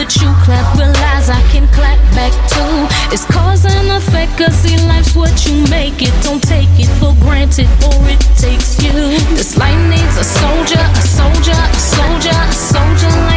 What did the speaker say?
that you clap, realize I can clap back too. It's cause and effect, cause see life's what you make it. Don't take it for granted or it takes you. This life needs a soldier, a soldier, a soldier, a soldier